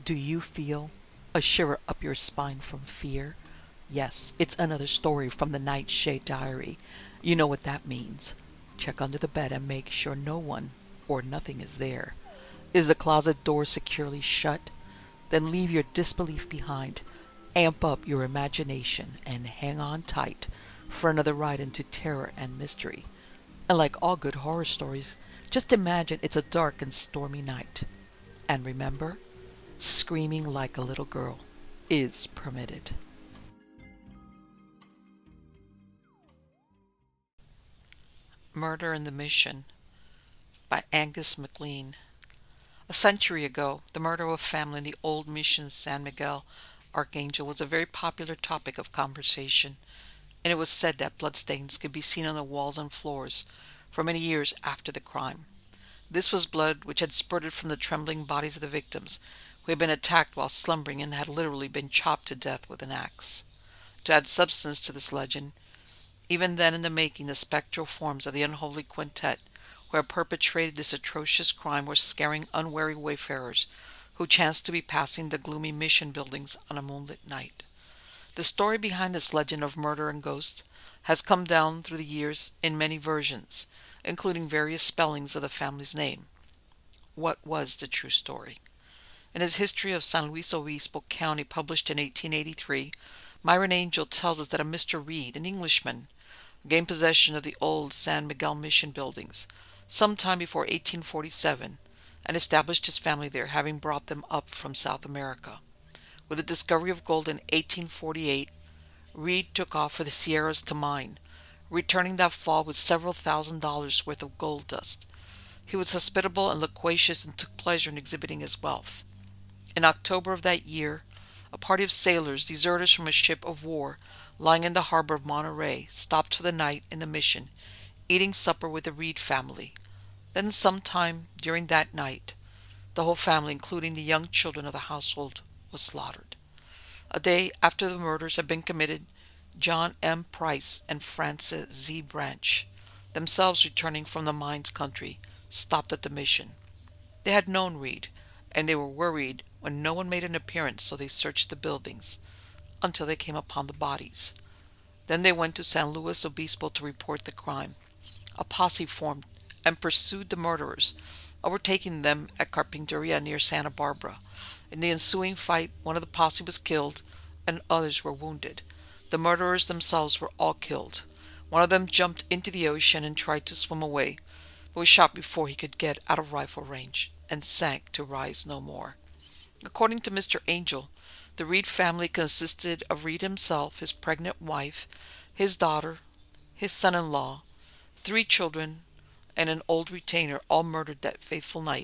Do you feel a shiver up your spine from fear? Yes, it's another story from the Nightshade Diary. You know what that means. Check under the bed and make sure no one or nothing is there. Is the closet door securely shut? Then leave your disbelief behind. Amp up your imagination and hang on tight for another ride into terror and mystery. And like all good horror stories, just imagine it's a dark and stormy night. And remember, screaming like a little girl is permitted. Murder in the Mission by Angus MacLean. A century ago, the murder of a family in the old mission San Miguel Archangel was a very popular topic of conversation, and it was said that bloodstains could be seen on the walls and floors for many years after the crime. This was blood which had spurted from the trembling bodies of the victims, who had been attacked while slumbering and had literally been chopped to death with an axe. To add substance to this legend, even then in the making, the spectral forms of the unholy quintet who had perpetrated this atrocious crime were scaring unwary wayfarers who chanced to be passing the gloomy mission buildings on a moonlit night. The story behind this legend of murder and ghosts has come down through the years in many versions, including various spellings of the family's name. What was the true story? In his History of San Luis Obispo County, published in 1883, Myron Angel tells us that a Mr. Reed, an Englishman, gained possession of the old San Miguel Mission buildings some time before 1847 and established his family there, having brought them up from South America. With the discovery of gold in 1848, Reed took off for the Sierras to mine, returning that fall with several $1,000s worth of gold dust. He was hospitable and loquacious and took pleasure in exhibiting his wealth. In October of that year, a party of sailors, deserters from a ship of war lying in the harbor of Monterey, stopped for the night in the mission, eating supper with the Reed family. Then sometime during that night, the whole family, including the young children of the household, was slaughtered. A day after the murders had been committed, John M. Price and Francis Z. Branch, themselves returning from the mines country, stopped at the mission. They had known Reed, and they were worried when no one made an appearance, so they searched the buildings until they came upon the bodies. Then they went to San Luis Obispo to report the crime. A posse formed and pursued the murderers, overtaking them at Carpinteria near Santa Barbara. In the ensuing fight, one of the posse was killed and others were wounded. The murderers themselves were all killed. One of them jumped into the ocean and tried to swim away, but was shot before he could get out of rifle range and sank to rise no more. According to Mr. Angel, the Reed family consisted of Reed himself, his pregnant wife, his daughter, his son-in-law, 3 children, and an old retainer, all murdered that fateful night.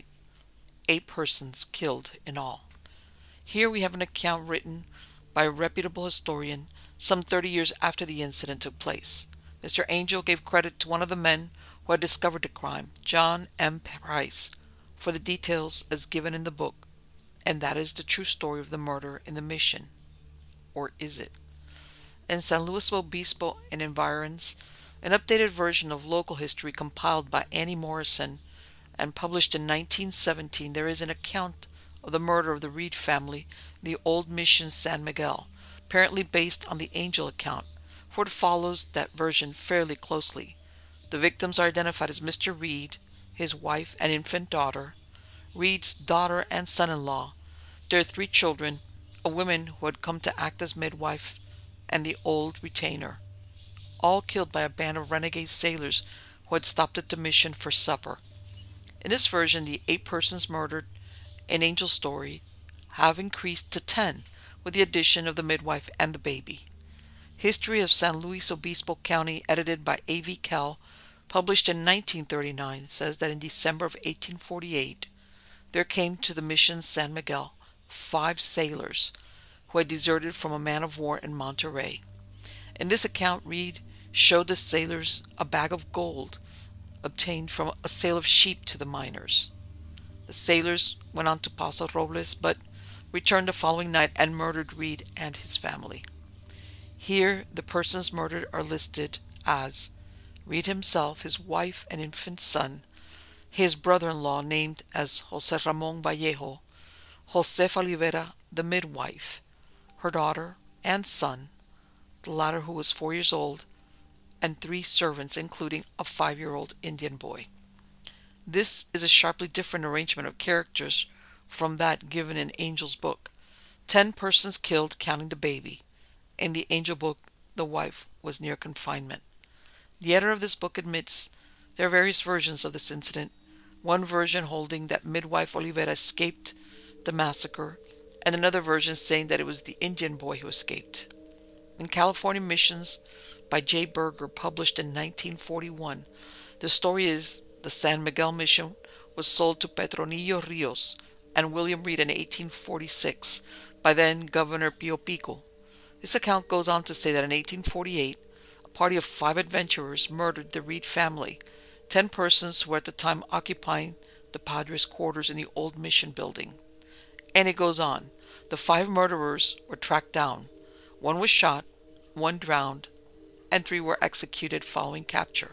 8 persons killed in all. Here we have an account written by a reputable historian some 30 years after the incident took place. Mr. Angel gave credit to one of the men who had discovered the crime, John M. Price, for the details as given in the book, and that is the true story of the murder in the mission. Or is it? In San Luis Obispo and environs, an updated version of local history compiled by Annie Morrison and published in 1917, there is an account of the murder of the Reed family in the old mission San Miguel, apparently based on the Angel account, for it follows that version fairly closely. The victims are identified as Mr. Reed, his wife and infant daughter, Reed's daughter and son-in-law, their 3 children, a woman who had come to act as midwife, and the old retainer, all killed by a band of renegade sailors who had stopped at the mission for supper. In this version, the 8 persons murdered in Angel's story have increased to 10, with the addition of the midwife and the baby. History of San Luis Obispo County, edited by A.V. Kell, published in 1939, says that in December of 1848, there came to the mission San Miguel 5 sailors who had deserted from a man of war in Monterey. In this account, Reed showed the sailors a bag of gold obtained from a sale of sheep to the miners. The sailors went on to Paso Robles, but returned the following night and murdered Reed and his family. Here, the persons murdered are listed as Reed himself, his wife and infant son, his brother-in-law named as Jose Ramon Vallejo, Josefa Olivera, the midwife, her daughter and son, the latter who was 4 years old, and 3 servants, including a 5-year-old Indian boy. This is a sharply different arrangement of characters from that given in Angel's book. 10 persons killed, counting the baby. In the Angel book, the wife was near confinement. The editor of this book admits there are various versions of this incident, one version holding that midwife Olivera escaped the massacre, and another version saying that it was the Indian boy who escaped. In California Missions by J. Berger, published in 1941, the story is the San Miguel Mission was sold to Petronillo Rios and William Reed in 1846 by then Governor Pio Pico. This account goes on to say that in 1848, a party of 5 adventurers murdered the Reed family, 10 persons who were at the time occupying the Padres' quarters in the old mission building. And it goes on. The 5 murderers were tracked down. 1 was shot, 1 drowned, and 3 were executed following capture.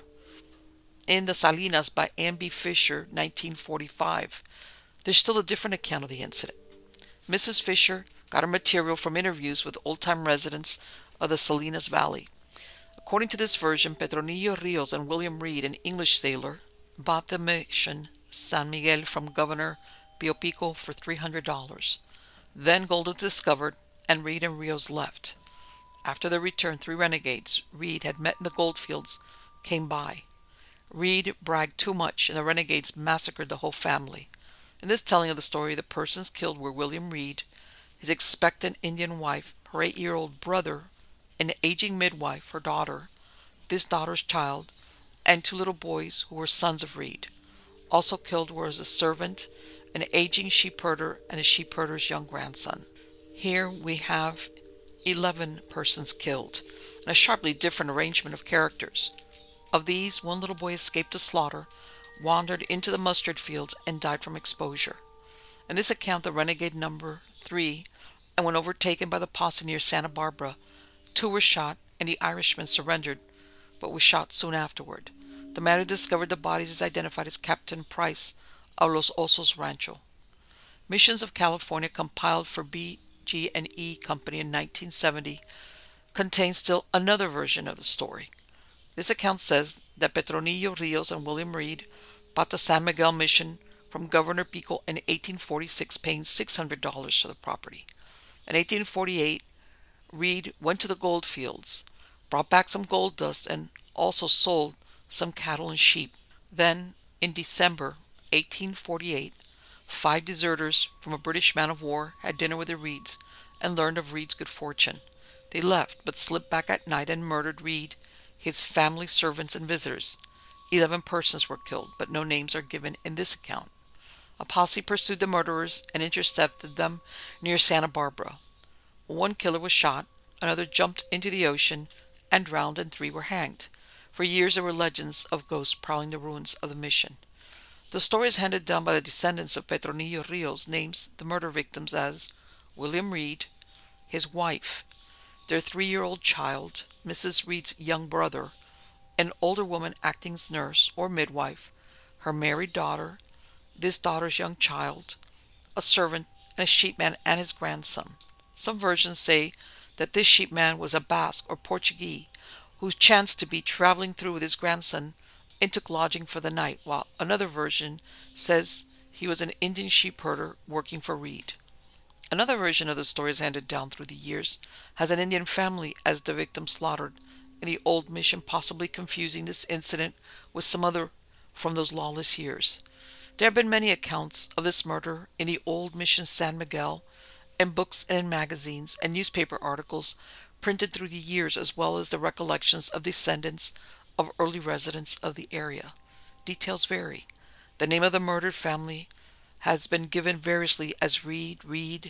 In The Salinas by Ann B. Fisher, 1945, there's still a different account of the incident. Mrs. Fisher got her material from interviews with old-time residents of the Salinas Valley. According to this version, Petronillo Rios and William Reed, an English sailor, bought the mission San Miguel from Governor Pio Pico for $300. Then gold was discovered, and Reed and Rios left. After their return, 3 renegades Reed had met in the goldfields came by. Reed bragged too much, and the renegades massacred the whole family. In this telling of the story, the persons killed were William Reed, his expectant Indian wife, her 8-year-old brother, an aging midwife, her daughter, this daughter's child, and 2 little boys who were sons of Reed. Also killed was a servant, an aging sheepherder, and a sheepherder's young grandson. Here we have 11 persons killed, and a sharply different arrangement of characters. Of these, 1 little boy escaped the slaughter, wandered into the mustard fields, and died from exposure. In this account, the renegade number 3, and when overtaken by the posse near Santa Barbara, 2 were shot, and the Irishman surrendered, but was shot soon afterward. The man who discovered the bodies is identified as Captain Price of Los Osos Rancho. Missions of California, compiled for BG&E Company in 1970, contains still another version of the story. This account says that Petronillo Rios and William Reed bought the San Miguel Mission from Governor Pico in 1846, paying $600 for the property. In 1848, Reed went to the gold fields, brought back some gold dust, and also sold some cattle and sheep. Then, in December 1848, 5 deserters from a British man of war had dinner with the Reeds and learned of Reed's good fortune. They left, but slipped back at night and murdered Reed, his family, servants, and visitors. 11 persons were killed, but no names are given in this account. A posse pursued the murderers and intercepted them near Santa Barbara. 1 killer was shot, another jumped into the ocean and drowned, and 3 were hanged. For years there were legends of ghosts prowling the ruins of the mission. The story is handed down by the descendants of Petronillo Rios names the murder victims as William Reed, his wife, their 3-year-old child, Mrs. Reed's young brother, an older woman acting as nurse or midwife, her married daughter, this daughter's young child, a servant, and a sheepman and his grandson. Some versions say that this sheepman was a Basque or Portuguese who chanced to be traveling through with his grandson and took lodging for the night, while another version says he was an Indian sheepherder working for Reed. Another version of the story is handed down through the years has an Indian family as the victim slaughtered in the old mission, possibly confusing this incident with some other from those lawless years. There have been many accounts of this murder in the old mission San Miguel, in books and in magazines and newspaper articles printed through the years, as well as the recollections of descendants of early residents of the area. Details vary. The name of the murdered family has been given variously as Reed,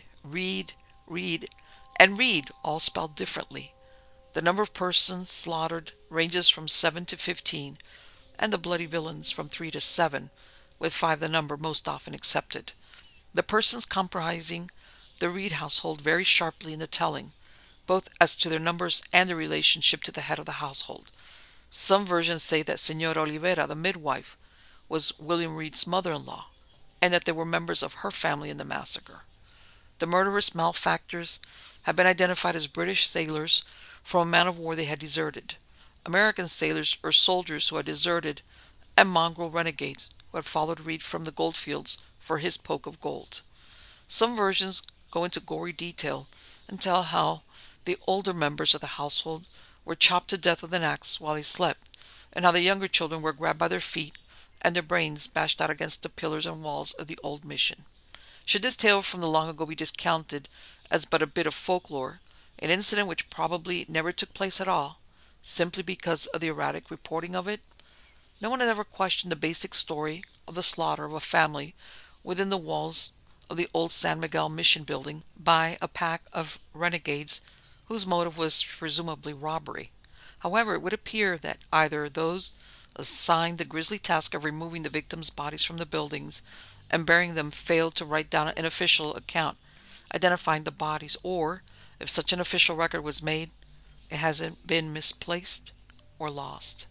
and Reed, all spelled differently. The number of persons slaughtered ranges from 7 to 15, and the bloody villains from 3 to 7, with 5 the number most often accepted. The persons comprising the Reed household vary sharply in the telling, both as to their numbers and their relationship to the head of the household. Some versions say that Senora Olivera, the midwife, was William Reed's mother-in-law, and that they were members of her family in the massacre. The murderous malefactors have been identified as British sailors from a man of war they had deserted, American sailors or soldiers who had deserted, and mongrel renegades who had followed Reed from the goldfields for his poke of gold. Some versions go into gory detail and tell how the older members of the household were chopped to death with an axe while they slept, and how the younger children were grabbed by their feet and their brains bashed out against the pillars and walls of the old mission. Should this tale from the long ago be discounted as but a bit of folklore, an incident which probably never took place at all, simply because of the erratic reporting of it? No one has ever questioned the basic story of the slaughter of a family within the walls of the old San Miguel mission building by a pack of renegades whose motive was presumably robbery. However, it would appear that either those assigned the grisly task of removing the victims' bodies from the buildings and burying them failed to write down an official account identifying the bodies, or, if such an official record was made, it hasn't been misplaced or lost.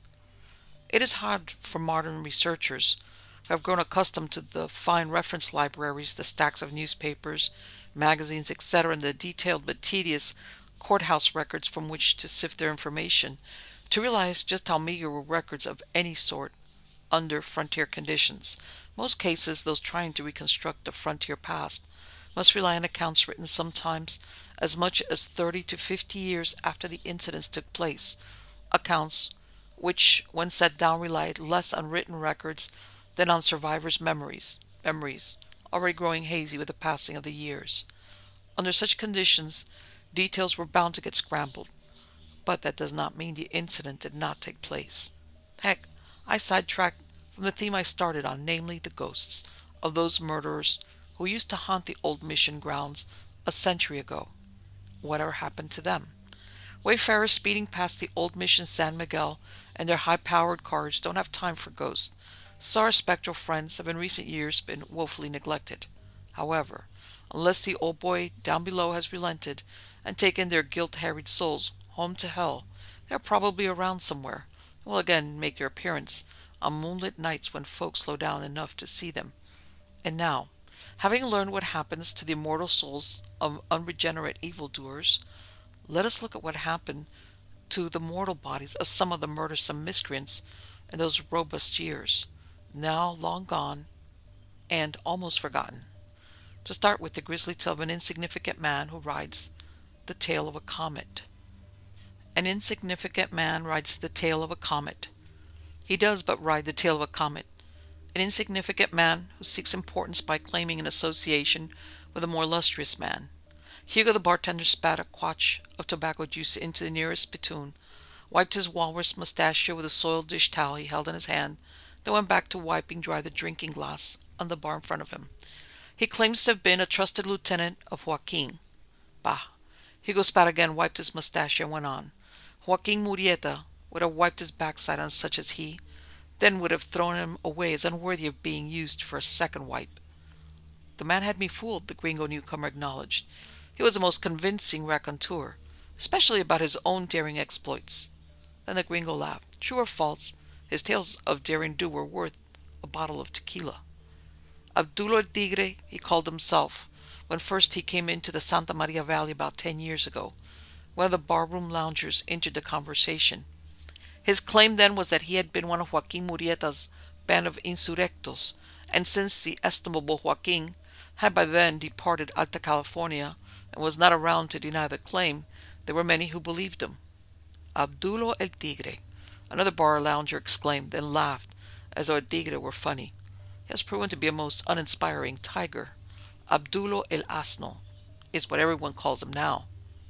It is hard for modern researchers, who have grown accustomed to the fine reference libraries, the stacks of newspapers, magazines, etc., and the detailed but tedious courthouse records from which to sift their information, to realize just how meager were records of any sort under frontier conditions. Most cases, those trying to reconstruct the frontier past must rely on accounts written sometimes as much as 30 to 50 years after the incidents took place, accounts which, when set down, relied less on written records than on survivors' memories already growing hazy with the passing of the years. Under such conditions, details were bound to get scrambled, but that does not mean the incident did not take place. Heck, I sidetracked from the theme I started on, namely the ghosts of those murderers who used to haunt the old mission grounds a century ago. Whatever happened to them? Wayfarers speeding past the old mission San Miguel and their high-powered cars don't have time for ghosts, so our spectral friends have in recent years been woefully neglected. However, unless the old boy down below has relented and taken their guilt-harried souls home to hell, they're probably around somewhere, and will again make their appearance on moonlit nights when folks slow down enough to see them. And now, having learned what happens to the immortal souls of unregenerate evildoers, let us look at what happened to the mortal bodies of some of the murdersome miscreants in those robust years, now long gone and almost forgotten. To start with the grisly tale of an insignificant man who rides the tail of a comet. An insignificant man rides the tail of a comet. He does but ride the tail of a comet. An insignificant man who seeks importance by claiming an association with a more illustrious man. Hugo the bartender spat a quatch of tobacco juice into the nearest spittoon, wiped his walrus mustachio with a soiled dish towel he held in his hand, then went back to wiping dry the drinking glass on the bar in front of him. He claims to have been a trusted lieutenant of Joaquin. Bah! Hugo spat again, wiped his mustachio, and went on. Joaquin Murrieta would have wiped his backside on such as he, then would have thrown him away as unworthy of being used for a second wipe. The man had me fooled, the gringo newcomer acknowledged. He was a most convincing raconteur, especially about his own daring exploits. Then the gringo laughed. True or false, his tales of daring do were worth a bottle of tequila. Abdulo el Tigre, he called himself, when first he came into the Santa Maria Valley about 10 years ago. One of the barroom loungers entered the conversation. His claim then was that he had been one of Joaquin Murrieta's band of insurrectos, and since the estimable Joaquin had by then departed Alta California and was not around to deny the claim, there were many who believed him. Abdulo el Tigre, another bar lounger exclaimed, then laughed, as though el Tigre were funny. He has proven to be a most uninspiring tiger. Abdulo el Asno is what everyone calls him now.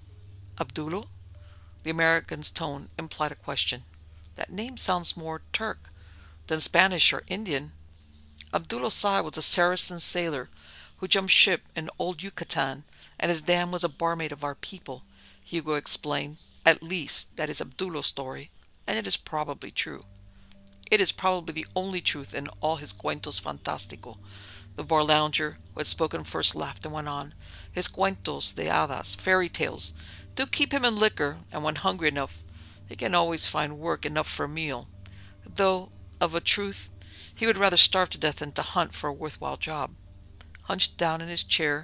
Abdulo? The American's tone implied a question. That name sounds more Turk than Spanish or Indian. Abdulo Sai was a Saracen sailor who jumped ship in old Yucatan, and his dam was a barmaid of our people, Hugo explained. At least, that is Abdulo's story, and it is probably true. It is probably the only truth in all his cuentos fantástico. The bar lounger, who had spoken first, laughed and went on. His cuentos de hadas, fairy tales, do keep him in liquor, and when hungry enough, he can always find work enough for a meal. Though, of a truth, he would rather starve to death than to hunt for a worthwhile job. Hunched down in his chair,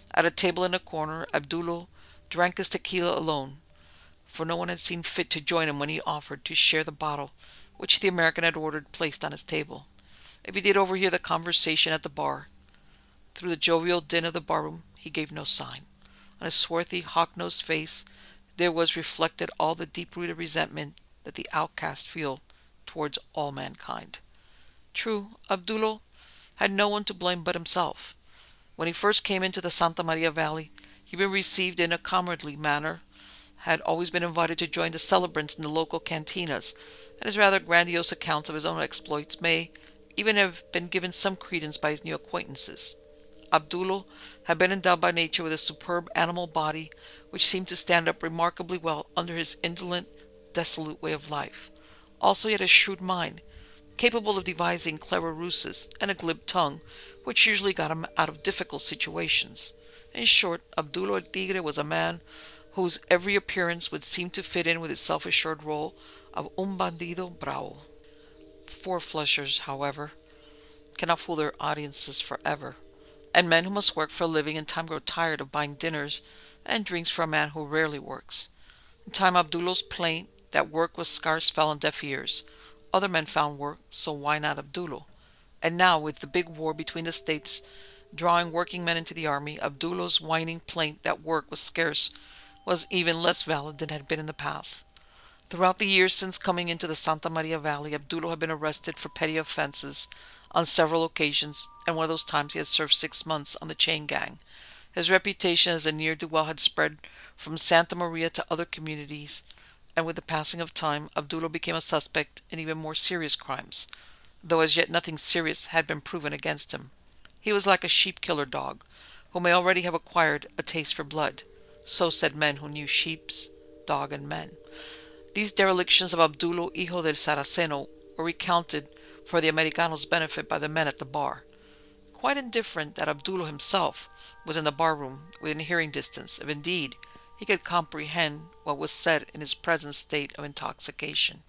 At a table in a corner, Abdullo drank his tequila alone, for no one had seen fit to join him when he offered to share the bottle which the American had ordered placed on his table. If he did overhear the conversation at the bar, through the jovial din of the barroom, he gave no sign. On his swarthy, hawk-nosed face there was reflected all the deep-rooted resentment that the outcast feel towards all mankind. True, Abdullo had no one to blame but himself. When he first came into the Santa Maria Valley, he had been received in a comradely manner, had always been invited to join the celebrants in the local cantinas, and his rather grandiose accounts of his own exploits may even have been given some credence by his new acquaintances. Abdullo had been endowed by nature with a superb animal body which seemed to stand up remarkably well under his indolent, dissolute way of life. Also he had a shrewd mind, capable of devising clever ruses, and a glib tongue, which usually got him out of difficult situations. In short, Abdullo el Tigre was a man whose every appearance would seem to fit in with his self-assured role of un bandido bravo. Four-flushers, however, cannot fool their audiences forever, and men who must work for a living in time grow tired of buying dinners and drinks for a man who rarely works. In time Abdullo's plaint that work was scarce fell on deaf ears. Other men found work, so why not Abdullo? And now, with the big war between the states drawing working men into the army, Abdullo's whining plaint that work was scarce was even less valid than had been in the past. Throughout the years since coming into the Santa Maria Valley, Abdullo had been arrested for petty offenses on several occasions, and one of those times he had served 6 months on the chain gang. His reputation as a ne'er-do-well had spread from Santa Maria to other communities, and with the passing of time, Abdullo became a suspect in even more serious crimes, though as yet nothing serious had been proven against him. He was like a sheep-killer dog, who may already have acquired a taste for blood. So said men who knew sheeps, dog, and men. These derelictions of Abdullo Hijo del Saraceno were recounted for the Americano's benefit by the men at the bar, quite indifferent that Abdullo himself was in the bar-room within hearing distance, if indeed he could comprehend what was said in his present state of intoxication.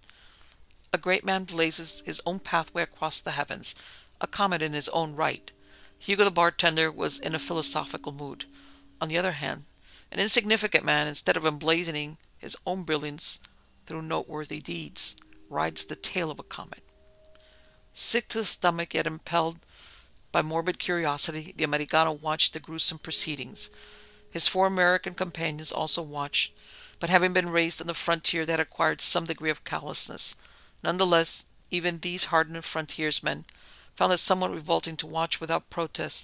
A great man blazes his own pathway across the heavens, a comet in his own right. Hugo the bartender was in a philosophical mood. On the other hand, an insignificant man, instead of emblazoning his own brilliance through noteworthy deeds, rides the tail of a comet. Sick to the stomach, yet impelled by morbid curiosity, the Americano watched the gruesome proceedings. His 4 American companions also watched, but having been raised on the frontier, they had acquired some degree of callousness. Nonetheless, even these hardened frontiersmen found it somewhat revolting to watch without protest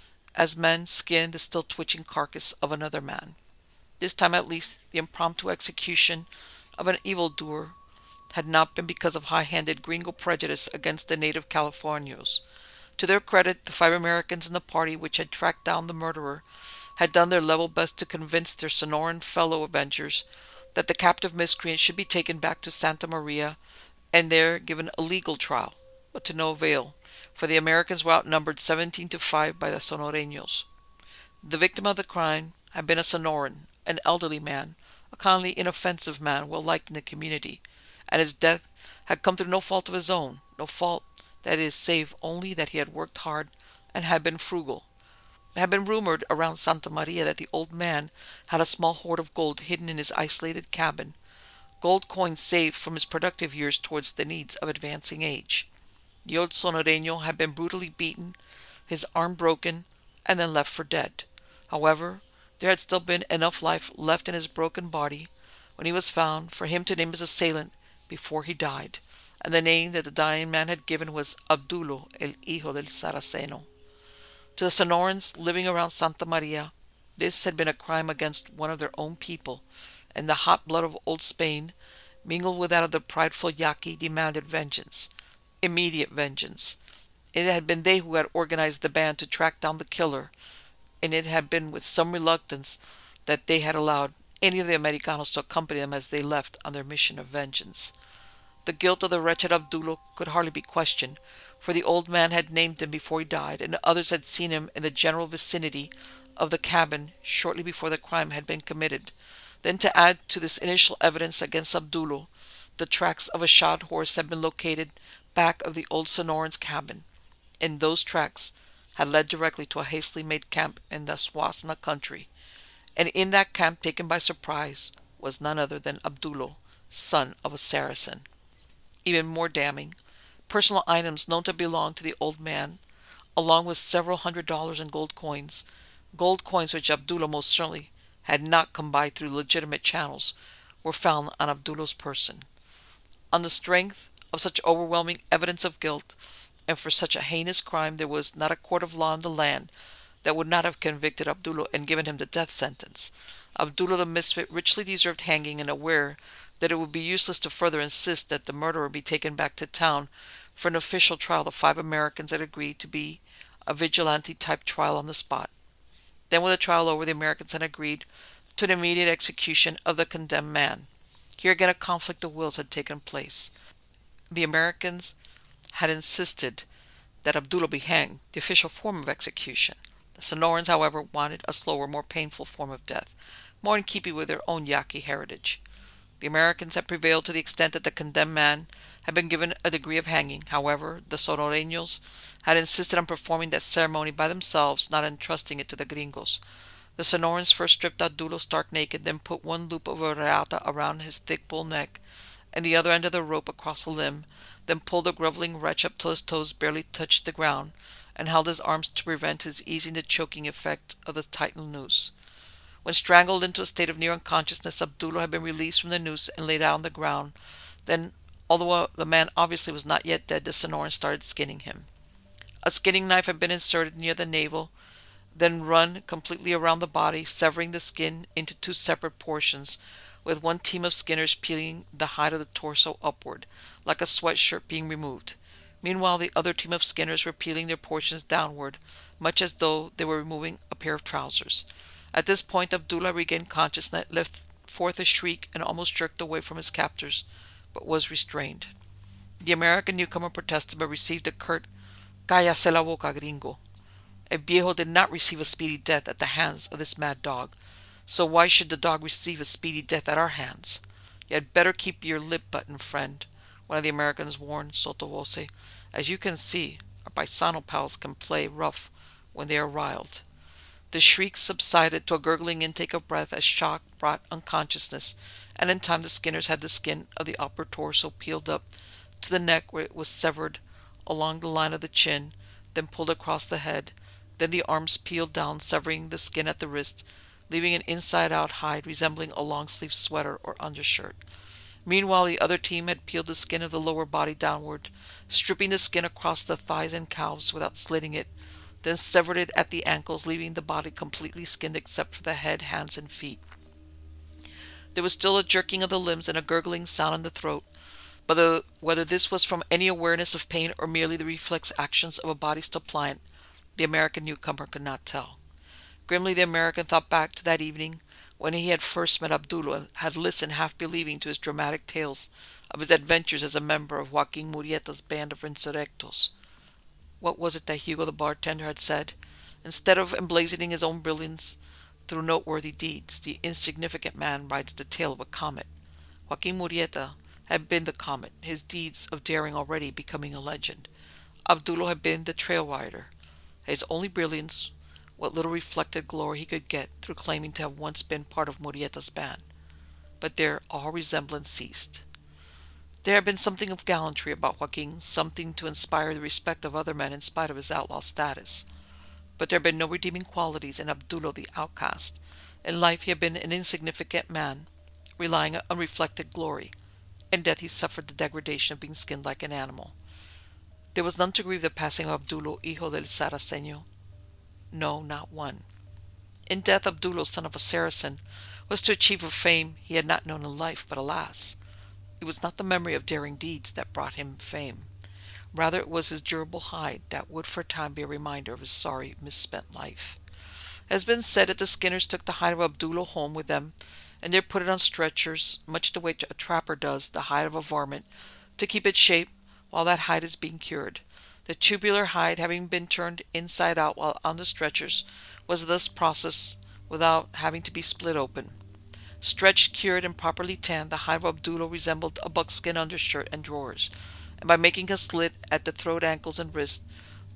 as men skinned the still twitching carcass of another man. This time at least, the impromptu execution of an evildoer had not been because of high-handed gringo prejudice against the native Californios. To their credit, the 5 Americans in the party which had tracked down the murderer had done their level best to convince their Sonoran fellow avengers that the captive miscreant should be taken back to Santa Maria and there given a legal trial, but to no avail, for the Americans were outnumbered 17-5 by the Sonoreños. The victim of the crime had been a Sonoran, an elderly man, a kindly, inoffensive man well liked in the community, and his death had come through no fault of his own, no fault, that is, save only that he had worked hard and had been frugal. It had been rumored around Santa Maria that the old man had a small hoard of gold hidden in his isolated cabin, gold coins saved from his productive years towards the needs of advancing age. The old Sonoreño had been brutally beaten, his arm broken, and then left for dead. However, there had still been enough life left in his broken body when he was found for him to name his assailant before he died, and the name that the dying man had given was Abdullo el Hijo del Saraceno. To the Sonorans living around Santa Maria, this had been a crime against one of their own people, and the hot blood of old Spain, mingled with that of the prideful Yaqui, demanded vengeance. Immediate vengeance. It had been they who had organized the band to track down the killer, and it had been with some reluctance that they had allowed any of the Americanos to accompany them as they left on their mission of vengeance. The guilt of the wretched Abdullo could hardly be questioned, for the old man had named him before he died, and others had seen him in the general vicinity of the cabin shortly before the crime had been committed. Then, to add to this initial evidence against Abdullo, the tracks of a shod horse had been located back of the old Sonoran's cabin, and those tracks had led directly to a hastily made camp in the Swasna country, and in that camp, taken by surprise, was none other than Abdullo, son of a Saracen. Even more damning, personal items known to belong to the old man, along with several $100 in gold coins which Abdullah most certainly had not come by through legitimate channels, were found on Abdullah's person. On the strength of such overwhelming evidence of guilt, and for such a heinous crime, there was not a court of law in the land that would not have convicted Abdullah and given him the death sentence. Abdullah the misfit richly deserved hanging, and aware that it would be useless to further insist that the murderer be taken back to town for an official trial, the 5 Americans had agreed to be a vigilante-type trial on the spot. Then, with the trial over, the Americans had agreed to an immediate execution of the condemned man. Here again a conflict of wills had taken place. The Americans had insisted that Abdullah be hanged, the official form of execution. The Sonorans, however, wanted a slower, more painful form of death, more in keeping with their own Yaqui heritage. The Americans had prevailed to the extent that the condemned man had been given a degree of hanging. However, the Sonoreños had insisted on performing that ceremony by themselves, not entrusting it to the Gringos. The Sonorans first stripped Abdullah stark naked, then put one loop of a reata around his thick bull neck, and the other end of the rope across a limb, then pulled the groveling wretch up till his toes barely touched the ground, and held his arms to prevent his easing the choking effect of the tightened noose. When strangled into a state of near unconsciousness, Abdullah had been released from the noose and laid out on the ground. Then, although the man obviously was not yet dead, the Sonorans started skinning him. A skinning knife had been inserted near the navel, then run completely around the body, severing the skin into two separate portions, with one team of skinners peeling the hide of the torso upward, like a sweatshirt being removed. Meanwhile, the other team of skinners were peeling their portions downward, much as though they were removing a pair of trousers. At this point, Abdullah regained consciousness, let forth a shriek, and almost jerked away from his captors, but was restrained. The American newcomer protested, but received a curt "Cállase la boca, gringo." A viejo did not receive a speedy death at the hands of this mad dog, so why should the dog receive a speedy death at our hands? You had better keep your lip buttoned, friend, one of the Americans warned sotto voce. As you can see, our paisano pals can play rough when they are riled. The shrieks subsided to a gurgling intake of breath as shock brought unconsciousness, and in time the skinners had the skin of the upper torso peeled up to the neck, where it was severed along the line of the chin, then pulled across the head. Then the arms peeled down, severing the skin at the wrist, leaving an inside-out hide resembling a long-sleeved sweater or undershirt. Meanwhile, the other team had peeled the skin of the lower body downward, stripping the skin across the thighs and calves without slitting it, then severed it at the ankles, leaving the body completely skinned except for the head, hands, and feet. There was still a jerking of the limbs and a gurgling sound in the throat, but whether this was from any awareness of pain or merely the reflex actions of a body still pliant, the American newcomer could not tell. Grimly the American thought back to that evening when he had first met Abdullah and had listened half-believing to his dramatic tales of his adventures as a member of Joaquin Murrieta's band of insurrectos. What was it that Hugo the bartender had said? Instead of emblazoning his own brilliance through noteworthy deeds, the insignificant man rides the tail of a comet. Joaquin Murrieta had been the comet, his deeds of daring already becoming a legend. Abdullah had been the trail rider. His only brilliance, what little reflected glory he could get through claiming to have once been part of Murrieta's band. But there all resemblance ceased. There had been something of gallantry about Joaquin, something to inspire the respect of other men in spite of his outlaw status. But there had been no redeeming qualities in Abdullah the outcast. In life he had been an insignificant man, relying on unreflected glory. In death he suffered the degradation of being skinned like an animal. There was none to grieve the passing of Abdullah, hijo del Saraceño. No, not one. In death, Abdullah, son of a Saracen, was to achieve a fame he had not known in life, but alas, it was not the memory of daring deeds that brought him fame. Rather, it was his durable hide that would for a time be a reminder of his sorry, misspent life. It has been said that the Skinners took the hide of Abdullah home with them, and there put it on stretchers, much the way a trapper does the hide of a varmint, to keep its shape while that hide is being cured. The tubular hide, having been turned inside out while on the stretchers, was thus processed without having to be split open. Stretched, cured, and properly tanned, the hide of Abdullah resembled a buckskin undershirt and drawers, and by making a slit at the throat, ankles, and wrists,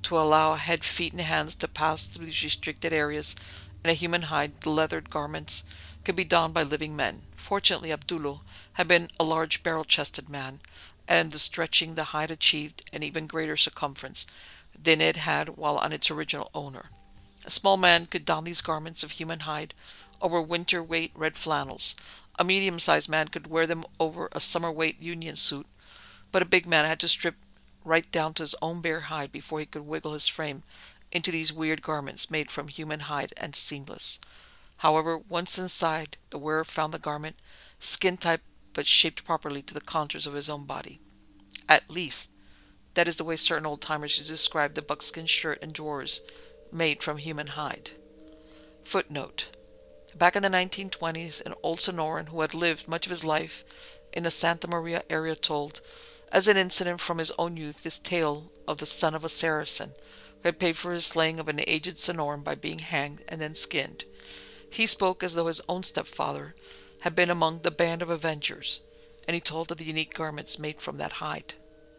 to allow head, feet, and hands to pass through these restricted areas in a human hide. The leathered garments could be donned by living men. Fortunately, Abdullah had been a large barrel-chested man, and in the stretching the hide achieved an even greater circumference than it had while on its original owner. A small man could don these garments of human hide over winter-weight red flannels. A medium-sized man could wear them over a summer-weight union suit, but a big man had to strip right down to his own bare hide before he could wiggle his frame into these weird garments made from human hide and seamless. However, once inside, the wearer found the garment skin-tight but shaped properly to the contours of his own body. At least, that is the way certain old-timers describe the buckskin shirt and drawers made from human hide. Footnote: back in the 1920s, an old Sonoran who had lived much of his life in the Santa Maria area told, as an incident from his own youth, this tale of the son of a Saracen who had paid for his slaying of an aged Sonoran by being hanged and then skinned. He spoke as though his own stepfather had been among the band of avengers, and he told of the unique garments made from that hide.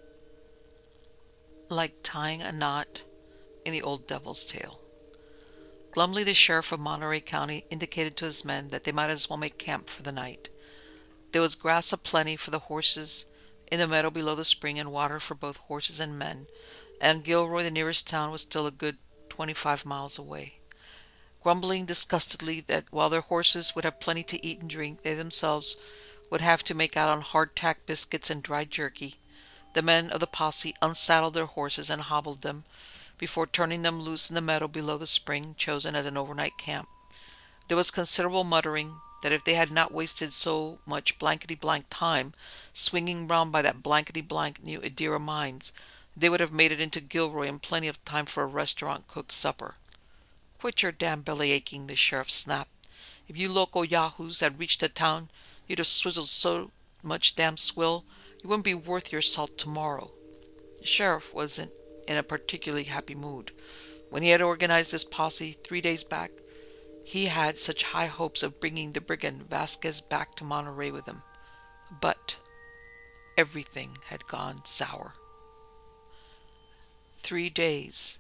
Like tying a knot in the old devil's tale. Glumly, the sheriff of Monterey County indicated to his men that they might as well make camp for the night. There was grass aplenty for the horses in the meadow below the spring, and water for both horses and men, and Gilroy, the nearest town, was still a good 25 miles away. Grumbling disgustedly that while their horses would have plenty to eat and drink, they themselves would have to make out on hardtack biscuits and dried jerky, the men of the posse unsaddled their horses and hobbled them before turning them loose in the meadow below the spring chosen as an overnight camp. There was considerable muttering that if they had not wasted so much blankety-blank time swinging round by that blankety-blank New Idira mines, they would have made it into Gilroy in plenty of time for a restaurant-cooked supper. "Quit your damn belly-aching," the sheriff snapped. "If you loco yahoos had reached the town, you'd have swizzled so much damn swill you wouldn't be worth your salt tomorrow." The sheriff wasn't in a particularly happy mood. When he had organized his posse 3 days back, he had such high hopes of bringing the brigand Vasquez back to Monterey with him. But everything had gone sour. 3 days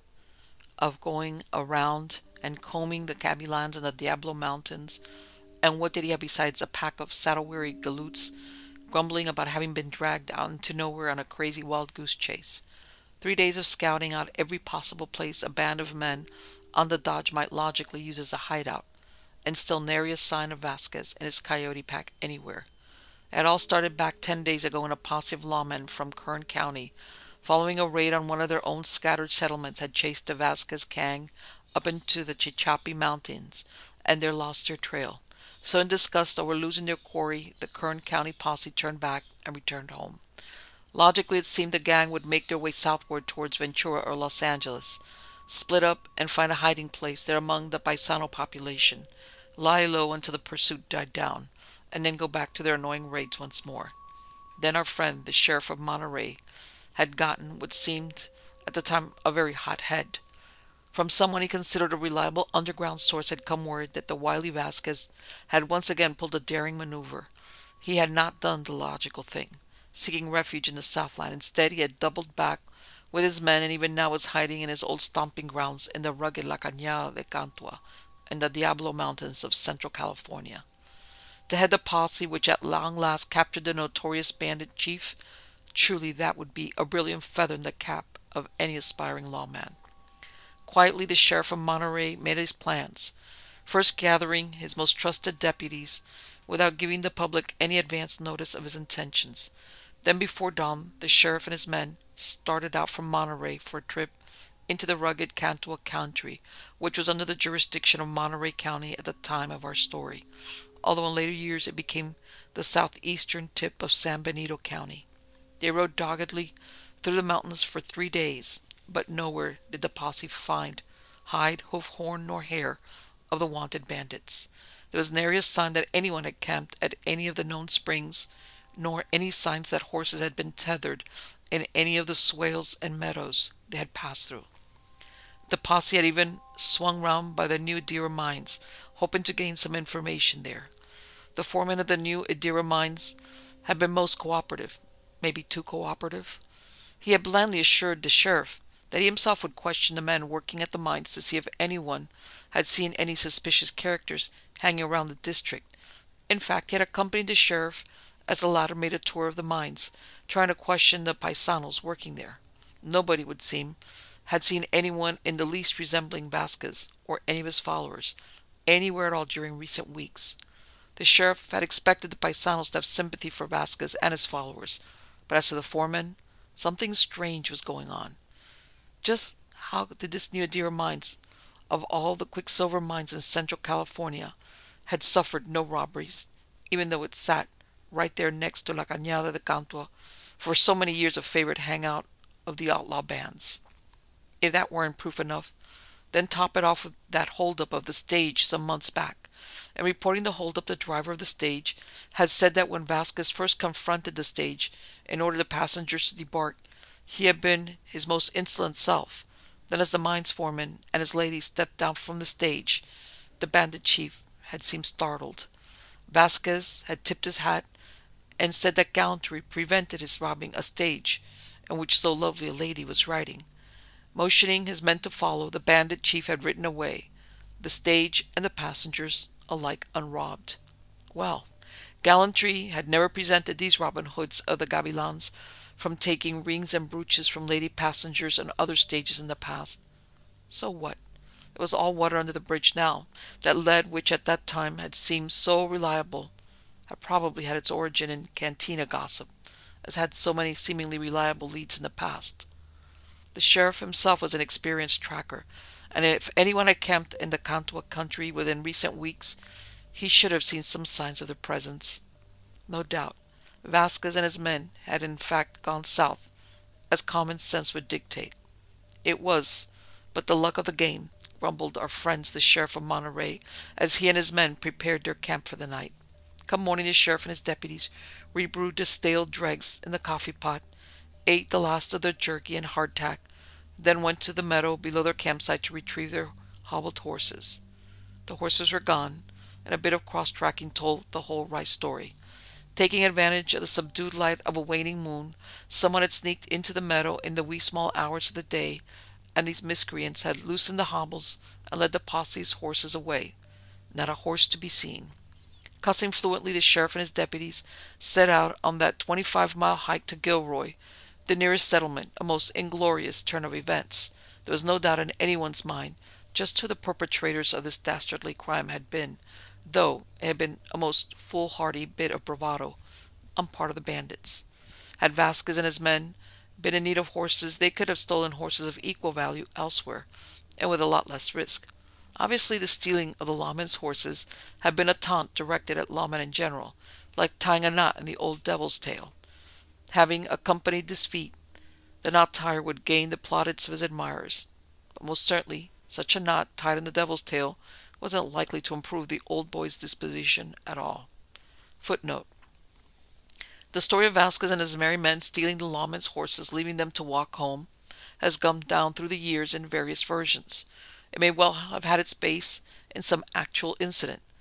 of going around and combing the Cabylans and the Diablo Mountains, and what did he have besides a pack of saddle-weary galoots grumbling about having been dragged out into nowhere on a crazy wild-goose chase? 3 days of scouting out every possible place a band of men on the dodge might logically use as a hideout, and still nary a sign of Vasquez and his coyote pack anywhere. It had all started back 10 days ago when a posse of lawmen from Kern County, following a raid on one of their own scattered settlements, had chased the Vasquez gang up into the Chichapi Mountains, and there lost their trail. So in disgust over losing their quarry, the Kern County posse turned back and returned home. Logically, it seemed the gang would make their way southward towards Ventura or Los Angeles, split up and find a hiding place there among the Paisano population, lie low until the pursuit died down, and then go back to their annoying raids once more. Then our friend, the sheriff of Monterey, had gotten what seemed at the time a very hot head. From someone he considered a reliable underground source had come word that the wily Vasquez had once again pulled a daring maneuver. He had not done the logical thing, seeking refuge in the Southland. Instead, he had doubled back with his men and even now was hiding in his old stomping grounds in the rugged La Cañada de Cantua in the Diablo Mountains of Central California. To head the posse which at long last captured the notorious bandit chief, truly that would be a brilliant feather in the cap of any aspiring lawman. Quietly, the sheriff of Monterey made his plans, first gathering his most trusted deputies without giving the public any advance notice of his intentions. Then before dawn, the sheriff and his men started out from Monterey for a trip into the rugged Cantua country, which was under the jurisdiction of Monterey County at the time of our story, although in later years it became the southeastern tip of San Benito County. They rode doggedly through the mountains for 3 days, but nowhere did the posse find hide, hoof, horn, nor hair of the wanted bandits. There was nary a sign that anyone had camped at any of the known springs, nor any signs that horses had been tethered in any of the swales and meadows they had passed through. The posse had even swung round by the New Idira mines, hoping to gain some information there. The foreman of the New Idira mines had been most cooperative, maybe too cooperative. He had blandly assured the sheriff that he himself would question the men working at the mines to see if anyone had seen any suspicious characters hanging around the district. In fact, he had accompanied the sheriff as the latter made a tour of the mines, trying to question the paisanos working there. Nobody, would seem, had seen anyone in the least resembling Vasquez or any of his followers anywhere at all during recent weeks. The sheriff had expected the paisanos to have sympathy for Vasquez and his followers, but as to the foreman, something strange was going on. Just how did this New Adira mines, of all the quicksilver mines in Central California, had suffered no robberies, even though it sat right there next to La Cañada de Cantua, for so many years a favorite hangout of the outlaw bands? If that weren't proof enough, then top it off with that holdup of the stage some months back. And reporting the holdup, the driver of the stage had said that when Vasquez first confronted the stage and ordered the passengers to debark, he had been his most insolent self. Then as the mines foreman and his lady stepped down from the stage, the bandit chief had seemed startled. Vasquez had tipped his hat and said that gallantry prevented his robbing a stage in which so lovely a lady was riding. Motioning his men to follow, the bandit chief had ridden away, the stage and the passengers alike unrobbed. Well, gallantry had never prevented these Robin Hoods of the Gavilans from taking rings and brooches from lady passengers and other stages in the past. So what? It was all water under the bridge now. That lead, which at that time had seemed so reliable, had probably had its origin in cantina gossip, as had so many seemingly reliable leads in the past. The sheriff himself was an experienced tracker, and if anyone had camped in the Cantua country within recent weeks, he should have seen some signs of their presence. No doubt, Vasquez and his men had in fact gone south, as common sense would dictate. It was but the luck of the game, grumbled our friends the sheriff of Monterey, as he and his men prepared their camp for the night. Come morning, the sheriff and his deputies rebrewed the stale dregs in the coffee pot, ate the last of their jerky and hardtack, then went to the meadow below their campsite to retrieve their hobbled horses. The horses were gone, and a bit of cross-tracking told the whole right story. Taking advantage of the subdued light of a waning moon, someone had sneaked into the meadow in the wee small hours of the day, and these miscreants had loosened the hobbles and led the posse's horses away. Not a horse to be seen. Cussing fluently, the sheriff and his deputies set out on that 25-mile hike to Gilroy, the nearest settlement, a most inglorious turn of events. There was no doubt in anyone's mind just who the perpetrators of this dastardly crime had been, though it had been a most foolhardy bit of bravado on part of the bandits. Had Vasquez and his men been in need of horses, they could have stolen horses of equal value elsewhere, and with a lot less risk. Obviously, the stealing of the lawmen's horses had been a taunt directed at lawmen in general, like tying a knot in the old devil's tail. Having accompanied this feat, the knot tire would gain the plaudits of his admirers. But most certainly, such a knot tied in the devil's tail wasn't likely to improve the old boy's disposition at all. Footnote: the story of Vasquez and his merry men stealing the lawmen's horses, leaving them to walk home, has gone down through the years in various versions. It may well have had its base in some actual incident,